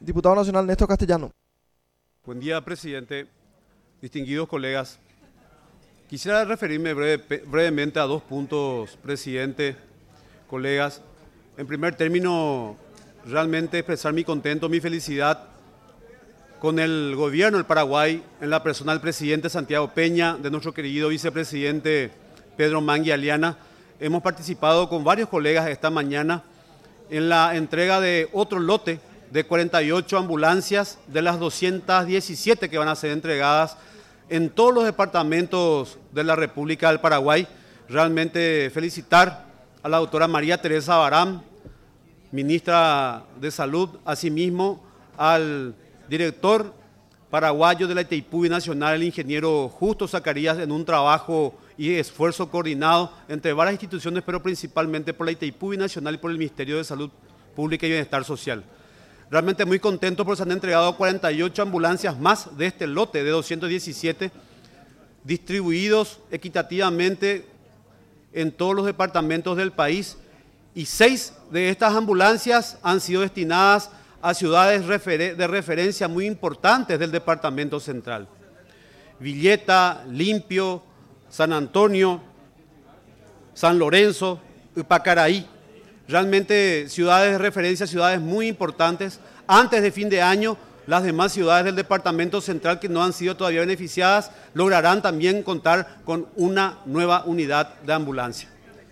Diputado Nacional Néstor Castellano. Buen día, presidente. Distinguidos colegas. Quisiera referirme brevemente a dos puntos, presidente, colegas. En primer término, realmente expresar mi contento, mi felicidad con el gobierno del Paraguay, en la persona del presidente Santiago Peña, de nuestro querido vicepresidente Pedro Mangui Aliana. Hemos participado con varios colegas esta mañana en la entrega de otro lote de 48 ambulancias de las 217 que van a ser entregadas en todos los departamentos de la República del Paraguay. Realmente felicitar a la doctora María Teresa Barán, ministra de Salud, asimismo al director paraguayo de la Itaipu Binacional, el ingeniero Justo Zacarías, en un trabajo y esfuerzo coordinado entre varias instituciones, pero principalmente por la Itaipu Binacional y por el Ministerio de Salud Pública y Bienestar Social. Realmente muy contento porque se han entregado 48 ambulancias más de este lote de 217, distribuidos equitativamente en todos los departamentos del país, y 6 de estas ambulancias han sido destinadas a ciudades de referencia muy importantes del departamento central: Villeta, Limpio, San Antonio, San Lorenzo y Pacaraí. Realmente ciudades de referencia, ciudades muy importantes. Antes de fin de año, las demás ciudades del departamento central que no han sido todavía beneficiadas lograrán también contar con una nueva unidad de ambulancia.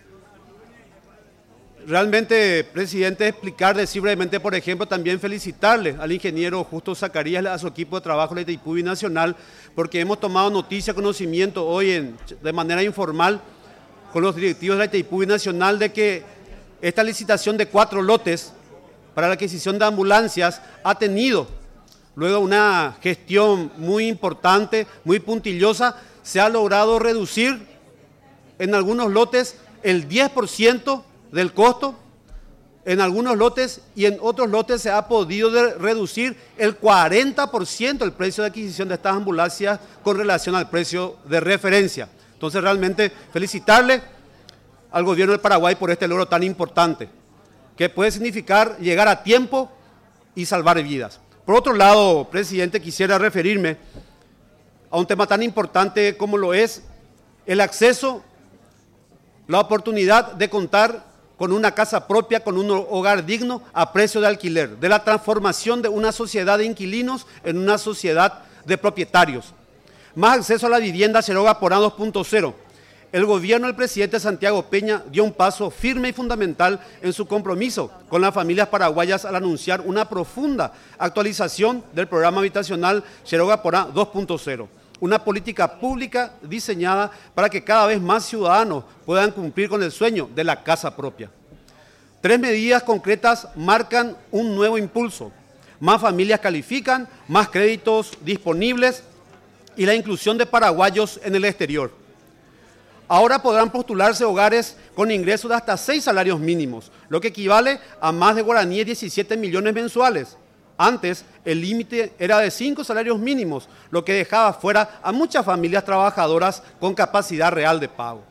Realmente, presidente, decir brevemente, por ejemplo, también felicitarle al ingeniero Justo Zacarías, a su equipo de trabajo de la Itaipu Binacional, porque hemos tomado noticia, conocimiento hoy de manera informal con los directivos de la Itaipu Binacional de que esta licitación de 4 lotes para la adquisición de ambulancias ha tenido luego una gestión muy importante, muy puntillosa. Se ha logrado reducir en algunos lotes el 10% del costo, en algunos lotes, y en otros lotes se ha podido reducir el 40% el precio de adquisición de estas ambulancias con relación al precio de referencia. Entonces, realmente felicitarle al gobierno del Paraguay por este logro tan importante, que puede significar llegar a tiempo y salvar vidas. Por otro lado, presidente, quisiera referirme a un tema tan importante como lo es el acceso, la oportunidad de contar con una casa propia, con un hogar digno a precio de alquiler, de la transformación de una sociedad de inquilinos en una sociedad de propietarios. Más acceso a la vivienda, Cherogá Porán 2.0. El gobierno del presidente Santiago Peña dio un paso firme y fundamental en su compromiso con las familias paraguayas al anunciar una profunda actualización del programa habitacional Cherogá Porán 2.0, una política pública diseñada para que cada vez más ciudadanos puedan cumplir con el sueño de la casa propia. 3 medidas concretas marcan un nuevo impulso: más familias califican, más créditos disponibles y la inclusión de paraguayos en el exterior. Ahora podrán postularse hogares con ingresos de hasta 6 salarios mínimos, lo que equivale a más de guaraníes 17 millones mensuales. Antes, el límite era de 5 salarios mínimos, lo que dejaba fuera a muchas familias trabajadoras con capacidad real de pago.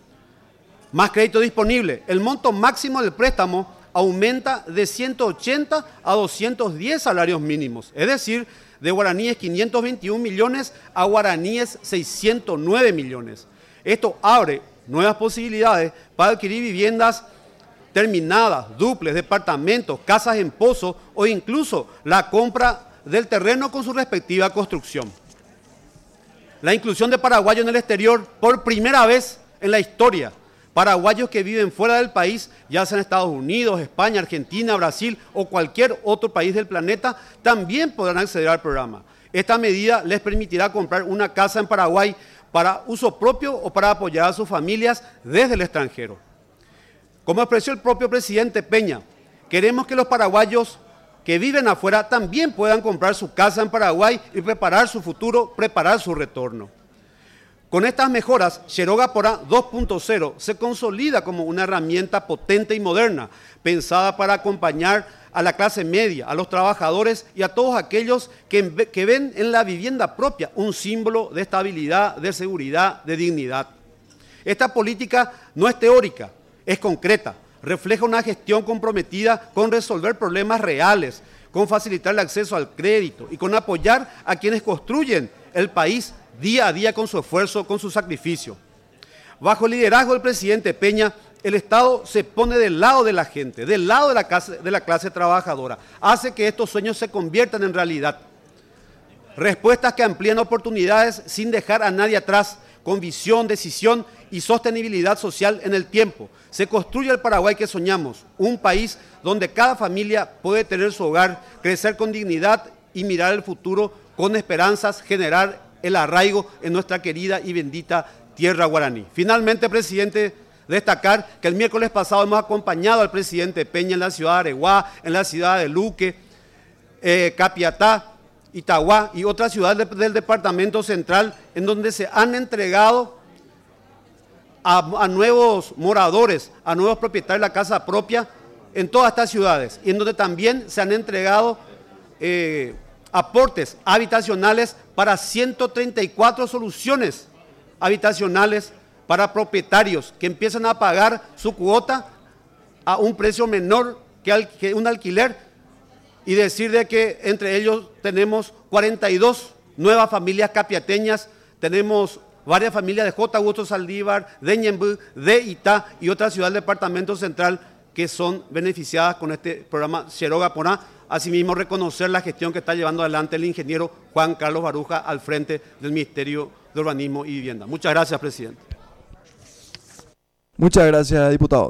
Más crédito disponible. El monto máximo del préstamo aumenta de 180 a 210 salarios mínimos, es decir, de guaraníes 521 millones a guaraníes 609 millones. Esto abre nuevas posibilidades para adquirir viviendas terminadas, dúplex, departamentos, casas en pozo o incluso la compra del terreno con su respectiva construcción. La inclusión de paraguayos en el exterior por primera vez en la historia. Paraguayos que viven fuera del país, ya sea en Estados Unidos, España, Argentina, Brasil o cualquier otro país del planeta, también podrán acceder al programa. Esta medida les permitirá comprar una casa en Paraguay para uso propio o para apoyar a sus familias desde el extranjero. Como expresó el propio presidente Peña, queremos que los paraguayos que viven afuera también puedan comprar su casa en Paraguay y preparar su futuro, preparar su retorno. Con estas mejoras, Cherogá Porán 2.0 se consolida como una herramienta potente y moderna, pensada para acompañar a la clase media, a los trabajadores y a todos aquellos que ven en la vivienda propia un símbolo de estabilidad, de seguridad, de dignidad. Esta política no es teórica, es concreta, refleja una gestión comprometida con resolver problemas reales, con facilitar el acceso al crédito y con apoyar a quienes construyen el país día a día con su esfuerzo, con su sacrificio. Bajo el liderazgo del presidente Peña, el Estado se pone del lado de la gente, del lado de la clase trabajadora, hace que estos sueños se conviertan en realidad. Respuestas que amplían oportunidades sin dejar a nadie atrás, con visión, decisión y sostenibilidad social en el tiempo. Se construye el Paraguay que soñamos, un país donde cada familia puede tener su hogar, crecer con dignidad y mirar el futuro con esperanzas, generar el arraigo en nuestra querida y bendita tierra guaraní. Finalmente, presidente, destacar que el miércoles pasado hemos acompañado al presidente Peña en la ciudad de Areguá, en la ciudad de Luque, Capiatá, Itagua y otras ciudades del departamento central, en donde se han entregado a nuevos moradores, a nuevos propietarios de la casa propia en todas estas ciudades, y en donde también se han entregado aportes habitacionales para 134 soluciones habitacionales para propietarios que empiezan a pagar su cuota a un precio menor que un alquiler, y decir de que entre ellos tenemos 42 nuevas familias capiateñas, tenemos varias familias de J. Augusto Saldívar, de Ñemby, de Itá y otras ciudades del departamento central que son beneficiadas con este programa Xiroga Porá. Asimismo, reconocer la gestión que está llevando adelante el ingeniero Juan Carlos Baruja al frente del Ministerio de Urbanismo y Vivienda. Muchas gracias, presidente. Muchas gracias, diputado.